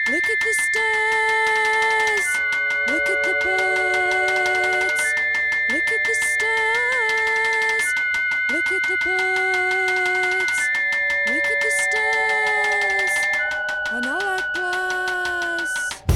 Look at the stars. Look at the birds. Look at the stars. Look at the birds. Look at the stars. And all that glass.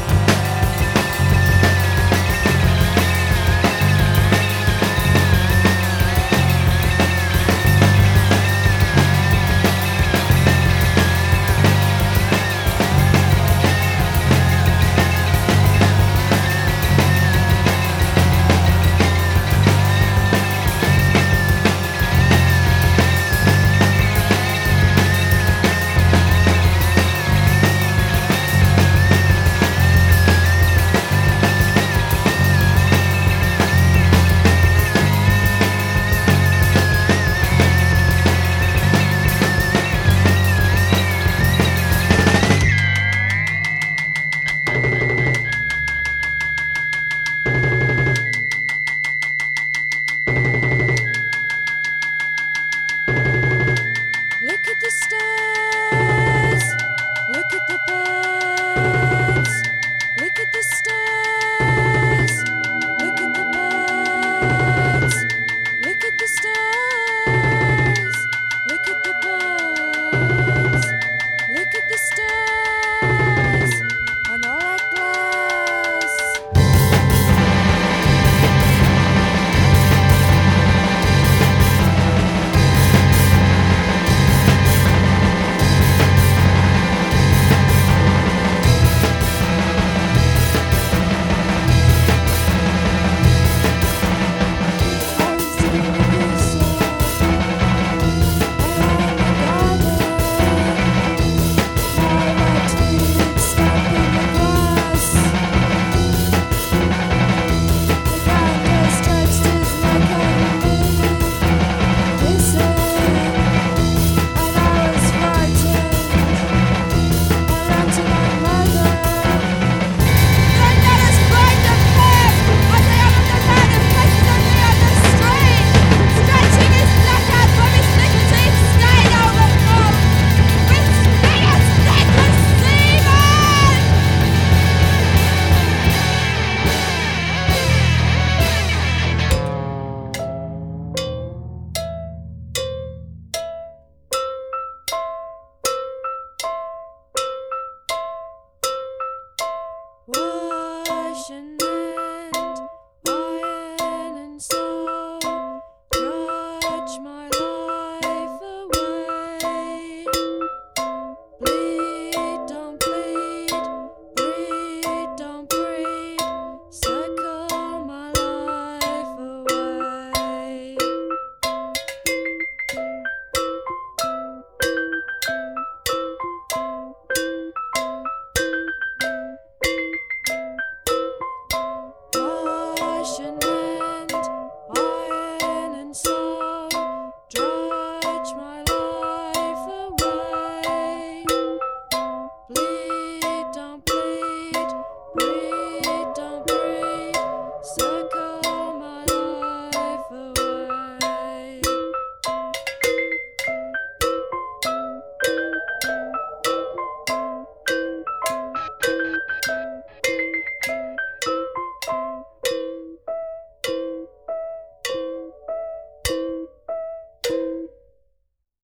Look at the stars. Look at the birds. Look at the stars. Look at the birds. Look at the stars. Look at the birds. Look at the stars. And all that glass. Washing